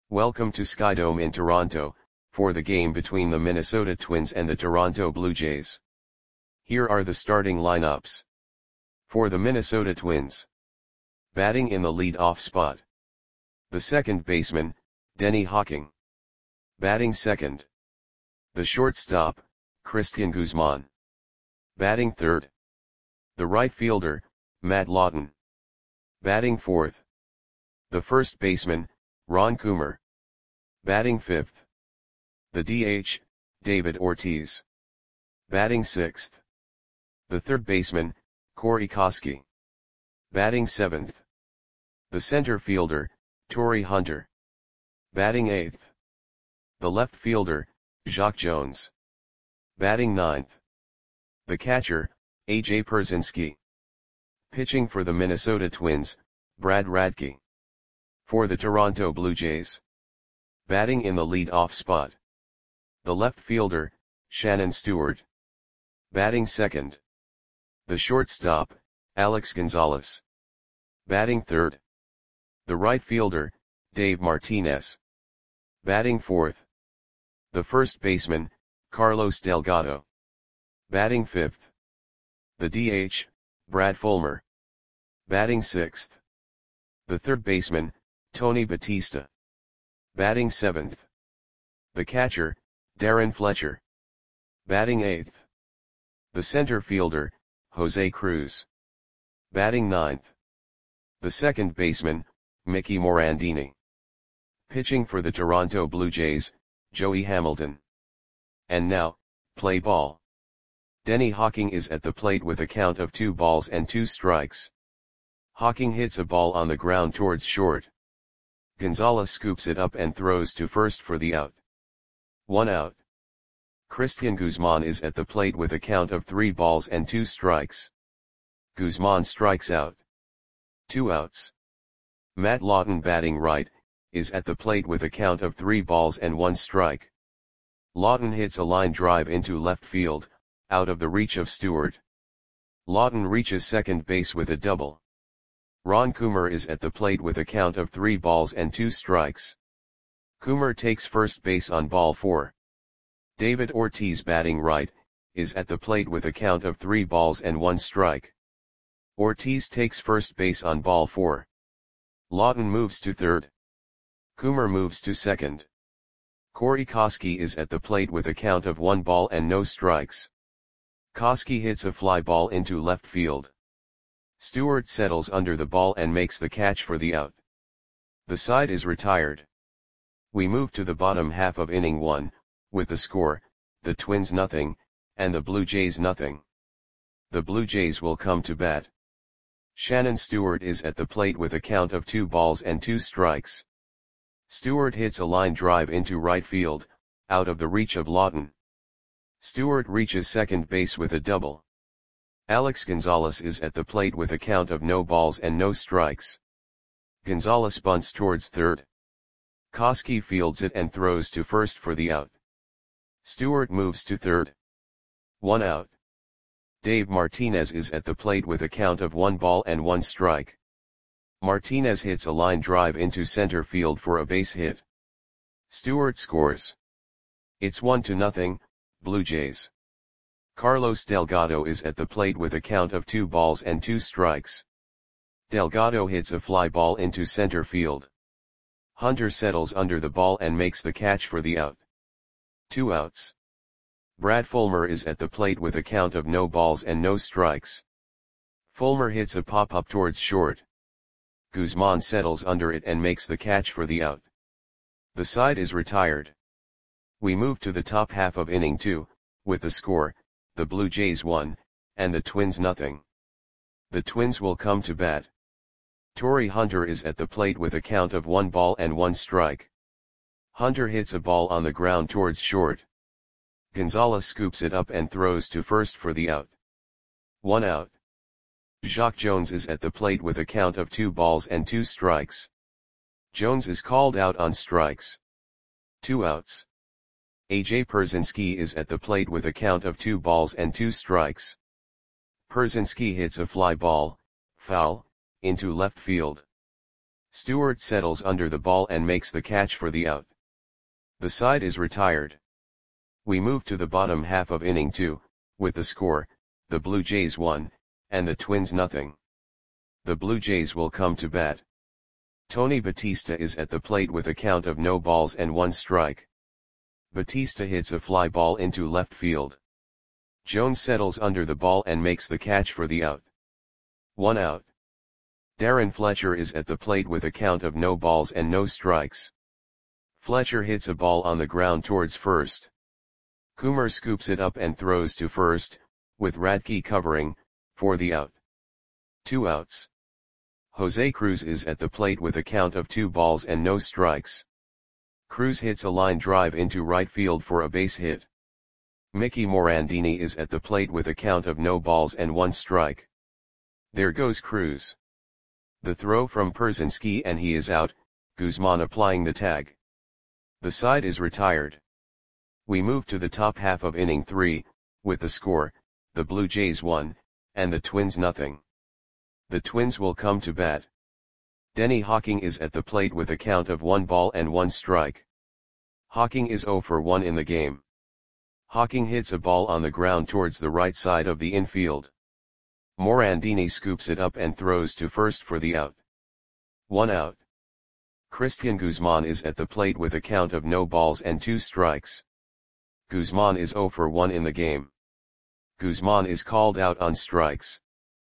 Welcome to Skydome in Toronto, for the game between the Minnesota Twins and the Toronto Blue Jays. Here are the starting lineups. For the Minnesota Twins. Batting in the lead-off spot. The second baseman, Denny Hawking. Batting second. The shortstop, Cristian Guzman. Batting third. The right fielder, Matt Lawton. Batting fourth. The first baseman, Ron Coomer. Batting fifth. The DH, David Ortiz. Batting sixth. The third baseman, Corey Koskie. Batting seventh. The center fielder, Torii Hunter. Batting eighth. The left fielder, Jacque Jones. Batting ninth. The catcher, A.J. Pierzynski. Pitching for the Minnesota Twins, Brad Radke. For the Toronto Blue Jays. Batting in the lead-off spot. The left fielder, Shannon Stewart. Batting second. The shortstop, Alex Gonzalez. Batting third. The right fielder, Dave Martinez. Batting fourth. The first baseman, Carlos Delgado. Batting fifth. The DH, Brad Fullmer. Batting sixth. The third baseman, Tony Batista. Batting seventh. The catcher, Darren Fletcher. Batting eighth. The center fielder, Jose Cruz. Batting ninth. The second baseman, Mickey Morandini. Pitching for the Toronto Blue Jays, Joey Hamilton. And now, play ball. Denny Hawking is at the plate with a count of 2-2. Hawking hits a ball on the ground towards short. Gonzalez scoops it up and throws to first for the out. 1 out. Cristian Guzman is at the plate with a count of 3-2. Guzman strikes out. 2 outs. Matt Lawton, batting right, is at the plate with a count of 3-1. Lawton hits a line drive into left field, out of the reach of Stewart. Lawton reaches second base with a double. Ron Coomer is at the plate with a count of 3-2. Coomer takes first base on ball 4. David Ortiz, batting right, is at the plate with a count of 3-1. Ortiz takes first base on ball 4. Lawton moves to third. Coomer moves to second. Corey Koskie is at the plate with a count of 1-0. Koskie hits a fly ball into left field. Stewart settles under the ball and makes the catch for the out. The side is retired. We move to the bottom half of inning 1, with the score, the Twins 0, and the Blue Jays 0. The Blue Jays will come to bat. Shannon Stewart is at the plate with a count of 2-2. Stewart hits a line drive into right field, out of the reach of Lawton. Stewart reaches second base with a double. Alex Gonzalez is at the plate with a count of 0-0. Gonzalez bunts towards third. Koskie fields it and throws to first for the out. Stewart moves to third. 1 out. Dave Martinez is at the plate with a count of 1-1. Martinez hits a line drive into center field for a base hit. Stewart scores. It's 1-0, Blue Jays. Carlos Delgado is at the plate with a count of 2-2. Delgado hits a fly ball into center field. Hunter settles under the ball and makes the catch for the out. 2 outs. Brad Fullmer is at the plate with a count of 0-0. Fullmer hits a pop-up towards short. Guzman settles under it and makes the catch for the out. The side is retired. We move to the top half of inning 2, with the score, the Blue Jays 1, and the Twins 0. The Twins will come to bat. Torii Hunter is at the plate with a count of 1-1. Hunter hits a ball on the ground towards short. Gonzalez scoops it up and throws to first for the out. 1 out. Jacque Jones is at the plate with a count of 2-2. Jones is called out on strikes. 2 outs. A.J. Pierzynski is at the plate with a count of 2-2. Pierzynski hits a fly ball, foul, into left field. Stewart settles under the ball and makes the catch for the out. The side is retired. We move to the bottom half of inning 2, with the score, the Blue Jays 1, and the Twins nothing. The Blue Jays will come to bat. Tony Batista is at the plate with a count of no balls and 1 strike. Batista hits a fly ball into left field. Jones settles under the ball and makes the catch for the out. 1 out. Darren Fletcher is at the plate with a count of no balls and no strikes. Fletcher hits a ball on the ground towards first. Coomer scoops it up and throws to first, with Radke covering, for the out. 2 outs. Jose Cruz is at the plate with a count of 2 balls and no strikes. Cruz hits a line drive into right field for a base hit. Mickey Morandini is at the plate with a count of no balls and 1 strike. There goes Cruz. The throw from Pierzynski and he is out, Guzman applying the tag. The side is retired. We move to the top half of inning 3, with the score, the Blue Jays 1, and the Twins nothing. The Twins will come to bat. Denny Hawking is at the plate with a count of 1 ball and 1 strike. Hawking is 0 for 1 in the game. Hawking hits a ball on the ground towards the right side of the infield. Morandini scoops it up and throws to first for the out. 1 out. Christian Guzman is at the plate with a count of no balls and 2 strikes. Guzman is 0 for 1 in the game. Guzman is called out on strikes.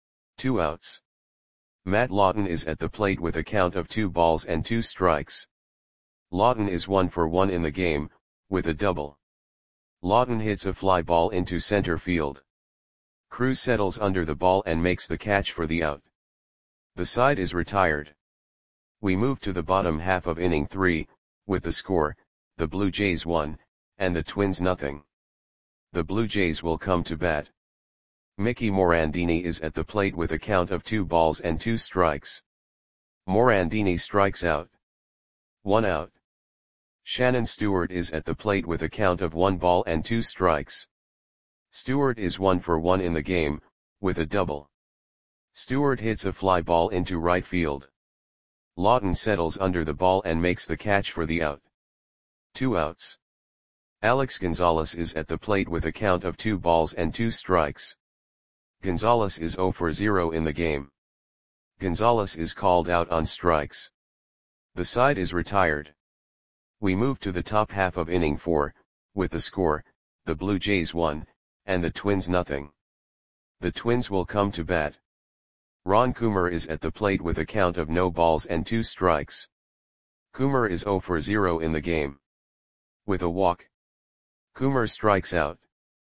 2 outs. Matt Lawton is at the plate with a count of 2 balls and 2 strikes. Lawton is 1 for 1 in the game, with a double. Lawton hits a fly ball into center field. Cruz settles under the ball and makes the catch for the out. The side is retired. We move to the bottom half of inning 3, with the score, the Blue Jays 1, and the Twins nothing. The Blue Jays will come to bat. Mickey Morandini is at the plate with a count of 2 balls and 2 strikes. Morandini strikes out. 1 out. Shannon Stewart is at the plate with a count of 1 ball and 2 strikes. Stewart is 1 for 1 in the game, with a double. Stewart hits a fly ball into right field. Lawton settles under the ball and makes the catch for the out. 2 outs. Alex Gonzalez is at the plate with a count of 2 balls and 2 strikes. Gonzalez is 0 for 0 in the game. Gonzalez is called out on strikes. The side is retired. We move to the top half of inning 4, with the score, the Blue Jays 1, and the Twins nothing. The Twins will come to bat. Ron Coomer is at the plate with a count of no balls and 2 strikes. Coomer is 0 for 0 in the game. With a walk. Coomer strikes out.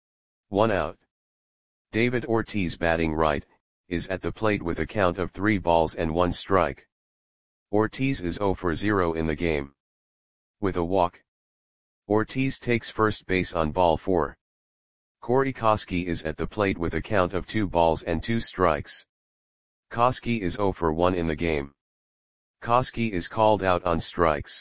1 out. David Ortiz, batting right, is at the plate with a count of 3 balls and 1 strike. Ortiz is 0 for 0 in the game. With a walk. Ortiz takes first base on ball 4. Corey Koski is at the plate with a count of 2 balls and 2 strikes. Koski is 0 for 1 in the game. Koski is called out on strikes.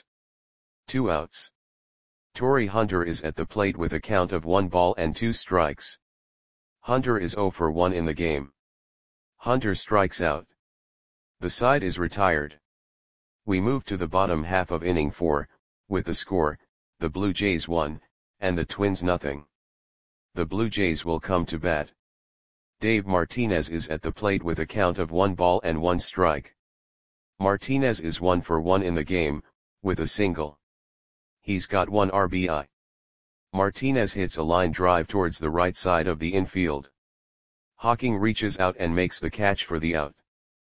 2 outs. Torrey Hunter is at the plate with a count of 1 ball and 2 strikes. Hunter is 0 for 1 in the game. Hunter strikes out. The side is retired. We move to the bottom half of inning 4, with the score, the Blue Jays 1, and the Twins nothing. The Blue Jays will come to bat. Dave Martinez is at the plate with a count of 1 ball and 1 strike. Martinez is 1 for 1 in the game, with a single. He's got 1 RBI. Martinez hits a line drive towards the right side of the infield. Hawking reaches out and makes the catch for the out.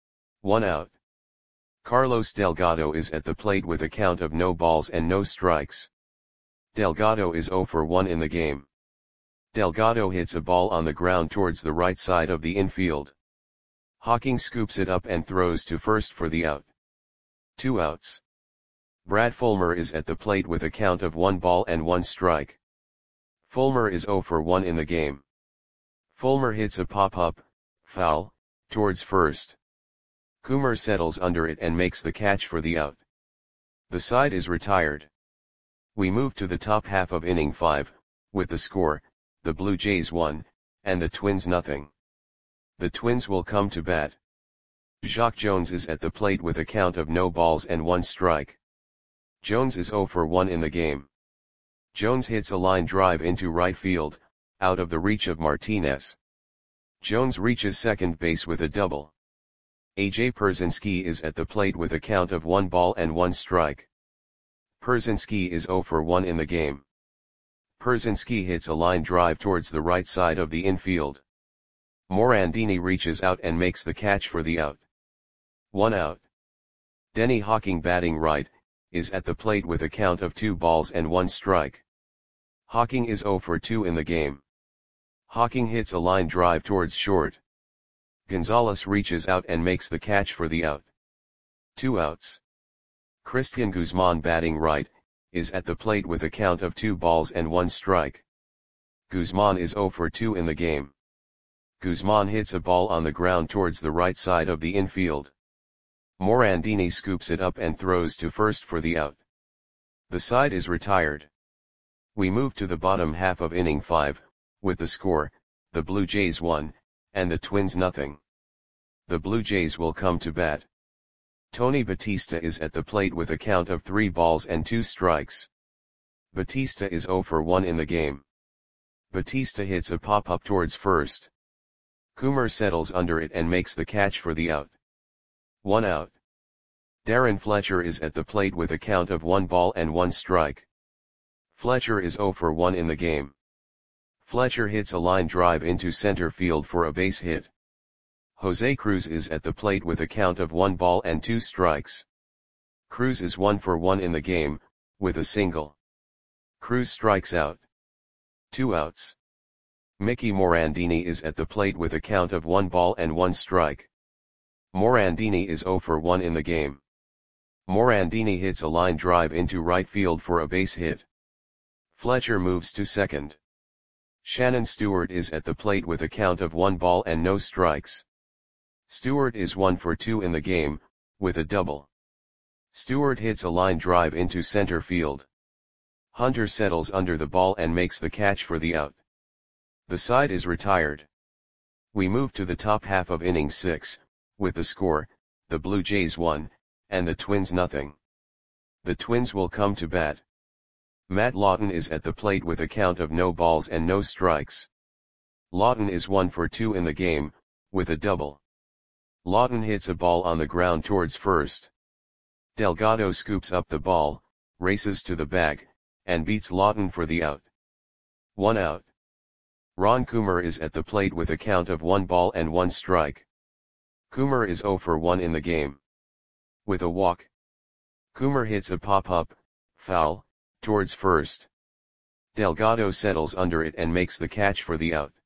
1 out. Carlos Delgado is at the plate with a count of no balls and no strikes. Delgado is 0 for 1 in the game. Delgado hits a ball on the ground towards the right side of the infield. Hawking scoops it up and throws to first for the out. 2 outs. Brad Fulmer is at the plate with a count of 1 ball and 1 strike. Fulmer is 0 for 1 in the game. Fulmer hits a pop-up, foul, towards first. Coomer settles under it and makes the catch for the out. The side is retired. We move to the top half of inning 5, with the score, the Blue Jays 1, and the Twins nothing. The Twins will come to bat. Jacque Jones is at the plate with a count of no balls and 1 strike. Jones is 0 for 1 in the game. Jones hits a line drive into right field, out of the reach of Martinez. Jones reaches second base with a double. A.J. Pierzynski is at the plate with a count of 1 ball and 1 strike. Pierzynski is 0 for 1 in the game. Pierzynski hits a line drive towards the right side of the infield. Morandini reaches out and makes the catch for the out. 1 out. Denny Hawking, batting right, is at the plate with a count of 2 balls and 1 strike. Hawking is 0 for 2 in the game. Hawking hits a line drive towards short. Gonzalez reaches out and makes the catch for the out. 2 outs. Christian Guzman, batting right, is at the plate with a count of 2 balls and 1 strike. Guzman is 0 for 2 in the game. Guzman hits a ball on the ground towards the right side of the infield. Morandini scoops it up and throws to first for the out. The side is retired. We move to the bottom half of inning 5, with the score, the Blue Jays 1, and the Twins 0. The Blue Jays will come to bat. Tony Batista is at the plate with a count of 3 balls and 2 strikes. Batista is 0 for 1 in the game. Batista hits a pop-up towards first. Coomer settles under it and makes the catch for the out. 1 out. Darren Fletcher is at the plate with a count of 1 ball and 1 strike. Fletcher is 0 for 1 in the game. Fletcher hits a line drive into center field for a base hit. Jose Cruz is at the plate with a count of 1 ball and 2 strikes. Cruz is 1 for 1 in the game, with a single. Cruz strikes out. 2 outs. Mickey Morandini is at the plate with a count of 1 ball and 1 strike. Morandini is 0 for 1 in the game. Morandini hits a line drive into right field for a base hit. Fletcher moves to second. Shannon Stewart is at the plate with a count of 1 ball and no strikes. Stewart is 1 for 2 in the game, with a double. Stewart hits a line drive into center field. Hunter settles under the ball and makes the catch for the out. The side is retired. We move to the top half of inning 6, with the score, the Blue Jays 1, and the Twins 0. The Twins will come to bat. Matt Lawton is at the plate with a count of no balls and no strikes. Lawton is 1 for 2 in the game, with a double. Lawton hits a ball on the ground towards first. Delgado scoops up the ball, races to the bag, and beats Lawton for the out. 1 out. Ron Coomer is at the plate with a count of 1 ball and 1 strike. Coomer is 0 for 1 in the game. With a walk. Coomer hits a pop-up, foul, towards first. Delgado settles under it and makes the catch for the out.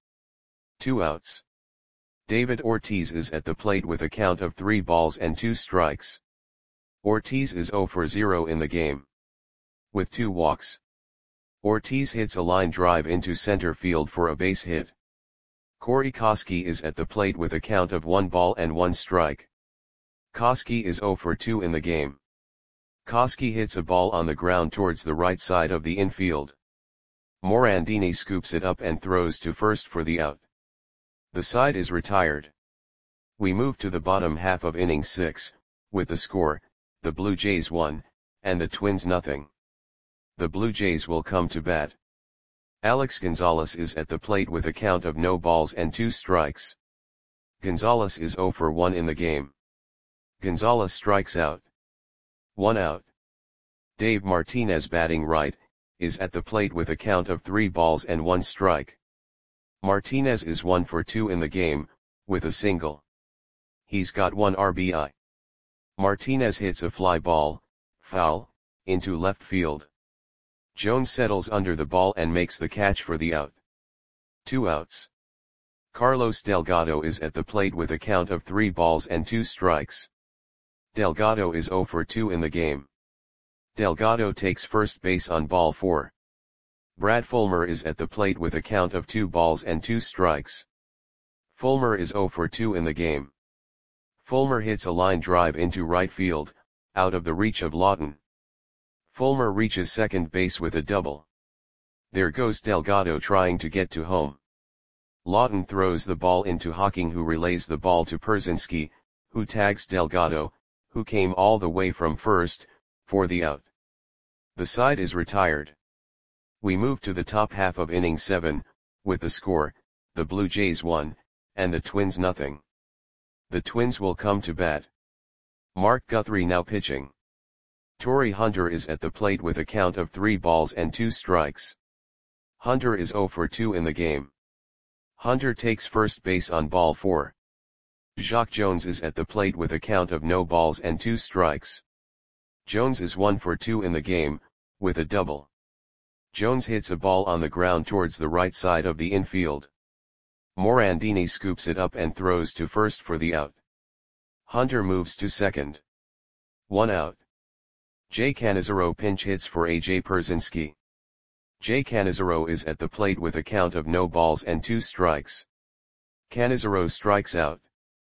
2 outs. David Ortiz is at the plate with a count of 3 balls and 2 strikes. Ortiz is 0 for 0 in the game. With 2 walks. Ortiz hits a line drive into center field for a base hit. Corey Koskie is at the plate with a count of 1 ball and 1 strike. Koskie is 0 for 2 in the game. Koskie hits a ball on the ground towards the right side of the infield. Morandini scoops it up and throws to first for the out. The side is retired. We move to the bottom half of inning 6, with the score, the Blue Jays 1, and the Twins 0. The Blue Jays will come to bat. Alex Gonzalez is at the plate with a count of no balls and 2 strikes. Gonzalez is 0 for 1 in the game. Gonzalez strikes out. 1 out. Dave Martinez, batting right, is at the plate with a count of 3 balls and 1 strike. Martinez is 1 for 2 in the game, with a single. He's got 1 RBI. Martinez hits a fly ball, foul, into left field. Jones settles under the ball and makes the catch for the out. 2 outs. Carlos Delgado is at the plate with a count of 3 balls and 2 strikes. Delgado is 0 for 2 in the game. Delgado takes first base on ball 4. Brad Fulmer is at the plate with a count of 2 balls and 2 strikes. Fulmer is 0 for 2 in the game. Fulmer hits a line drive into right field, out of the reach of Lawton. Fulmer reaches second base with a double. There goes Delgado trying to get to home. Lawton throws the ball into Hawking, who relays the ball to Pierzynski, who tags Delgado, who came all the way from first, for the out. The side is retired. We move to the top half of inning 7, with the score, the Blue Jays 1, and the Twins nothing. The Twins will come to bat. Mark Guthrie now pitching. Torii Hunter is at the plate with a count of 3 balls and 2 strikes. Hunter is 0 for 2 in the game. Hunter takes first base on ball 4. Jacque Jones is at the plate with a count of no balls and 2 strikes. Jones is 1 for 2 in the game, with a double. Jones hits a ball on the ground towards the right side of the infield. Morandini scoops it up and throws to first for the out. Hunter moves to second. 1 out. Jay Canizaro pinch hits for A.J. Pierzynski. Jay Canizaro is at the plate with a count of no balls and 2 strikes. Canizaro strikes out.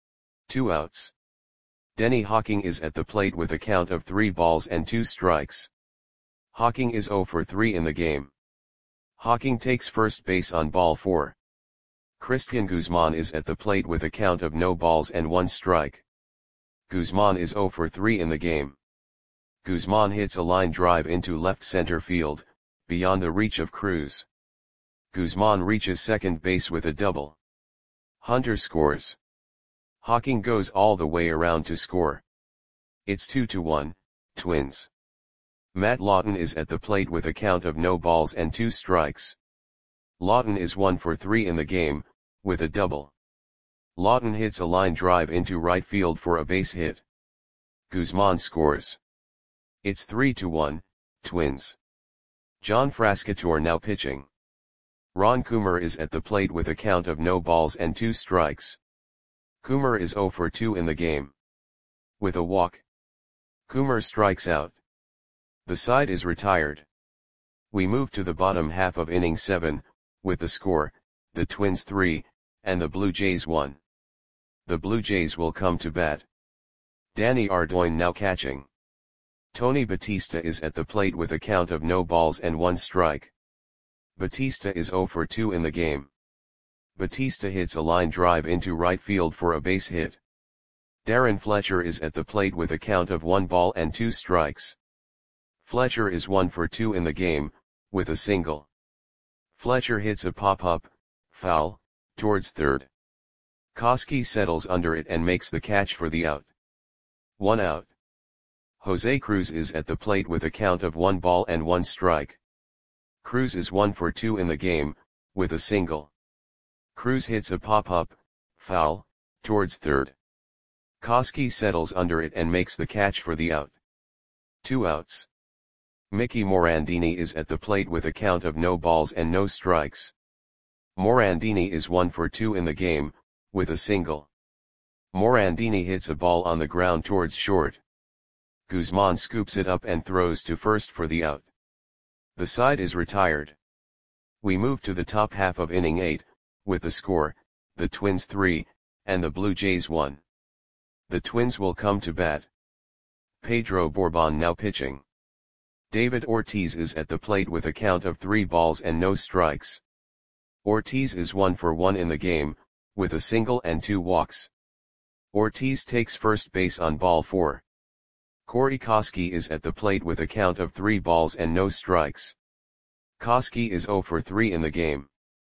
2 outs. Denny Hawking is at the plate with a count of 3 balls and 2 strikes. Hawking is 0 for 3 in the game. Hawking takes first base on ball 4. Christian Guzman is at the plate with a count of no balls and 1 strike. Guzman is 0 for 3 in the game. Guzman hits a line drive into left center field, beyond the reach of Cruz. Guzman reaches second base with a double. Hunter scores. Hawking goes all the way around to score. It's 2-1, Twins. Matt Lawton is at the plate with a count of no balls and 2 strikes. Lawton is 1 for 3 in the game, with a double. Lawton hits a line drive into right field for a base hit. Guzman scores. It's 3-1, Twins. John Frascatore now pitching. Ron Coomer is at the plate with a count of no balls and 2 strikes. Coomer is 0 for 2 in the game. With a walk. Coomer strikes out. The side is retired. We move to the bottom half of inning 7, with the score, the Twins 3, and the Blue Jays 1. The Blue Jays will come to bat. Danny Ardoin now catching. Tony Batista is at the plate with a count of no balls and 1 strike. Batista is 0 for 2 in the game. Batista hits a line drive into right field for a base hit. Darren Fletcher is at the plate with a count of 1 ball and 2 strikes. Fletcher is 1 for 2 in the game, with a single. Fletcher hits a pop-up, foul, towards third. Koski settles under it and makes the catch for the out. 1 out. Jose Cruz is at the plate with a count of 1 ball and 1 strike. Cruz is 1 for 2 in the game, with a single. Cruz hits a pop-up, foul, towards third. Koski settles under it and makes the catch for the out. 2 outs. Mickey Morandini is at the plate with a count of no balls and no strikes. Morandini is 1 for 2 in the game, with a single. Morandini hits a ball on the ground towards short. Guzman scoops it up and throws to first for the out. The side is retired. We move to the top half of inning 8, with the score, the Twins 3, and the Blue Jays 1. The Twins will come to bat. Pedro Bourbon now pitching. David Ortiz is at the plate with a count of 3 balls and no strikes. Ortiz is 1 for 1 in the game, with a single and 2 walks. Ortiz takes first base on ball 4. Corey Koski is at the plate with a count of 3 balls and no strikes. Koski is 0 for 3 in the game.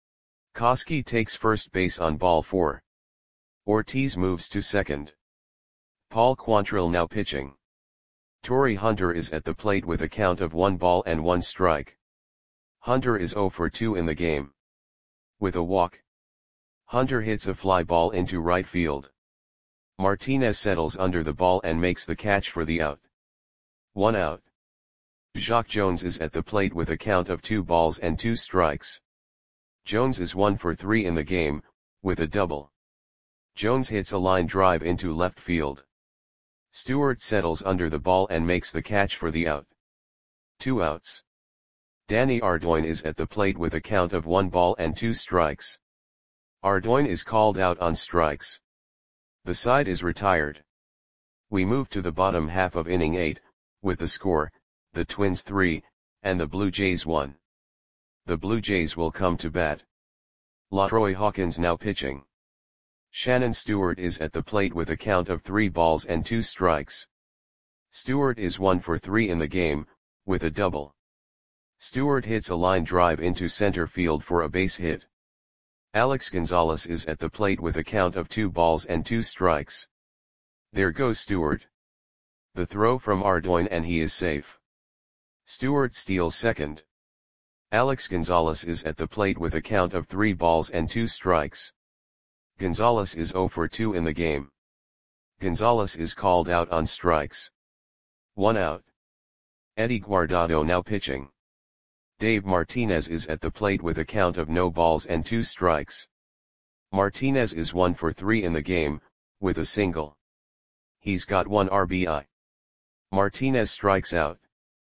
Koski takes first base on ball 4. Ortiz moves to second. Paul Quantrill now pitching. Torii Hunter is at the plate with a count of 1 ball and 1 strike. Hunter is 0 for 2 in the game. With a walk. Hunter hits a fly ball into right field. Martinez settles under the ball and makes the catch for the out. 1 out. Jacque Jones is at the plate with a count of 2 balls and 2 strikes. Jones is 1 for 3 in the game, with a double. Jones hits a line drive into left field. Stewart settles under the ball and makes the catch for the out. 2 outs. Danny Ardoin is at the plate with a count of 1 ball and 2 strikes. Ardoin is called out on strikes. The side is retired. We move to the bottom half of inning 8, with the score, the Twins 3, and the Blue Jays 1. The Blue Jays will come to bat. LaTroy Hawkins now pitching. Shannon Stewart is at the plate with a count of 3 balls and 2 strikes. Stewart is 1 for 3 in the game, with a double. Stewart hits a line drive into center field for a base hit. Alex Gonzalez is at the plate with a count of 2 balls and 2 strikes. There goes Stewart. The throw from Ardoin and he is safe. Stewart steals second. Alex Gonzalez is at the plate with a count of 3 balls and 2 strikes. Gonzalez is 0 for 2 in the game. Gonzalez is called out on strikes. 1 out. Eddie Guardado now pitching. Dave Martinez is at the plate with a count of no balls and 2 strikes. Martinez is 1 for 3 in the game, with a single. He's got 1 RBI. Martinez strikes out.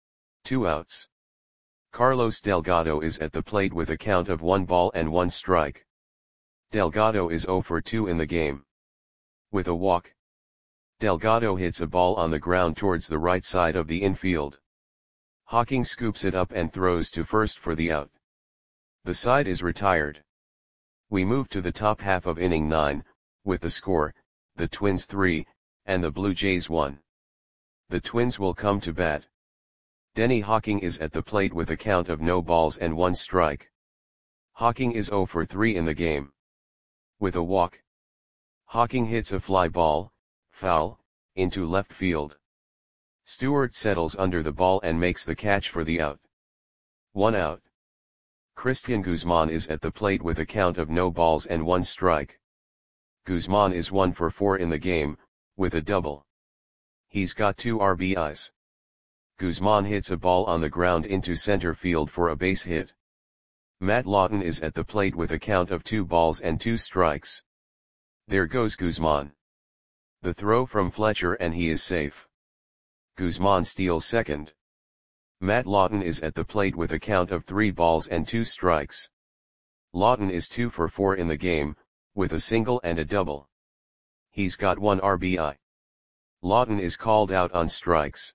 2 outs. Carlos Delgado is at the plate with a count of 1 ball and 1 strike. Delgado is 0 for 2 in the game. With a walk. Delgado hits a ball on the ground towards the right side of the infield. Hawking scoops it up and throws to first for the out. The side is retired. We move to the top half of inning 9, with the score, the Twins 3, and the Blue Jays 1. The Twins will come to bat. Denny Hawking is at the plate with a count of no balls and 1 strike. Hawking is 0 for 3 in the game. With a walk. Hawking hits a fly ball, foul, into left field. Stewart settles under the ball and makes the catch for the out. 1 out. Christian Guzman is at the plate with a count of no balls and 1 strike. Guzman is 1 for 4 in the game, with a double. He's got 2 RBIs. Guzman hits a ball on the ground into center field for a base hit. Matt Lawton is at the plate with a count of 2 balls and 2 strikes. There goes Guzman. The throw from Fletcher and he is safe. Guzman steals second. Matt Lawton is at the plate with a count of 3 balls and 2 strikes. Lawton is 2 for 4 in the game, with a single and a double. He's got 1 RBI. Lawton is called out on strikes.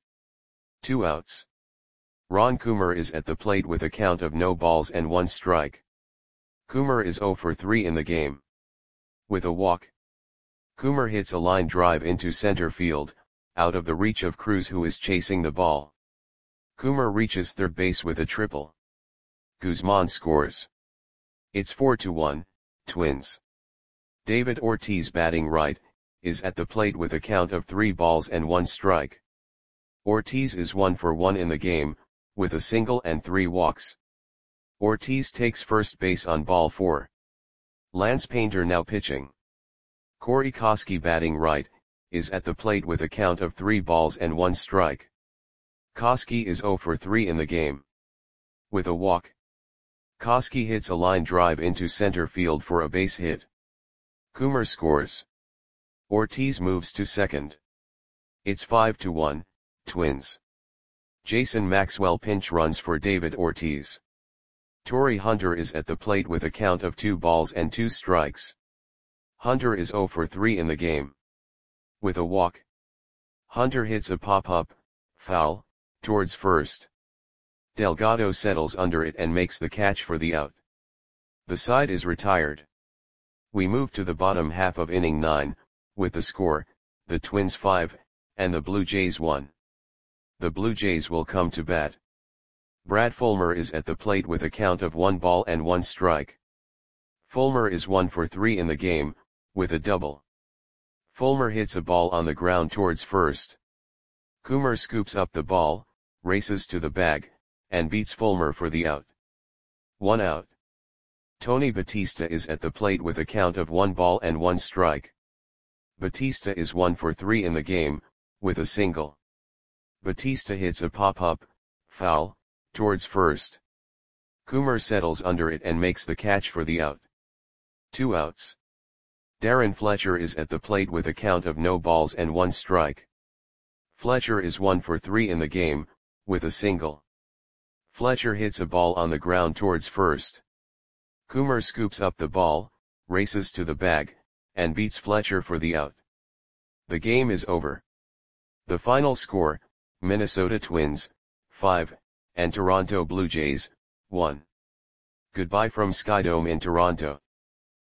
2 outs. Ron Coomer is at the plate with a count of no balls and 1 strike. Coomer is 0 for 3 in the game. With a walk. Coomer hits a line drive into center field, out of the reach of Cruz who is chasing the ball. Coomer reaches third base with a triple. Guzman scores. It's 4-1, Twins. David Ortiz batting right, is at the plate with a count of 3 balls and 1 strike. Ortiz is 1 for 1 in the game, with a single and 3 walks. Ortiz takes first base on ball 4. Lance Painter now pitching. Corey Koski batting right, is at the plate with a count of 3 balls and 1 strike. Koski is 0 for 3 in the game. With a walk. Koski hits a line drive into center field for a base hit. Coomer scores. Ortiz moves to second. It's 5-1, Twins. Jason Maxwell pinch runs for David Ortiz. Torrey Hunter is at the plate with a count of 2 balls and 2 strikes. Hunter is 0 for 3 in the game. With a walk. Hunter hits a pop-up, foul, towards first. Delgado settles under it and makes the catch for the out. The side is retired. We move to the bottom half of inning 9, with the score, the Twins 5, and the Blue Jays 1. The Blue Jays will come to bat. Brad Fulmer is at the plate with a count of 1 ball and 1 strike. Fulmer is 1 for 3 in the game, with a double. Fulmer hits a ball on the ground towards first. Coomer scoops up the ball, races to the bag, and beats Fulmer for the out. 1 out. Tony Batista is at the plate with a count of 1 ball and 1 strike. Batista is 1 for 3 in the game, with a single. Batista hits a pop-up, foul, towards first. Coomer settles under it and makes the catch for the out. 2 outs. Darren Fletcher is at the plate with a count of no balls and 1 strike. Fletcher is 1 for 3 in the game, with a single. Fletcher hits a ball on the ground towards first. Coomer scoops up the ball, races to the bag, and beats Fletcher for the out. The game is over. The final score, Minnesota Twins, 5, and Toronto Blue Jays, 1. Goodbye from Skydome in Toronto.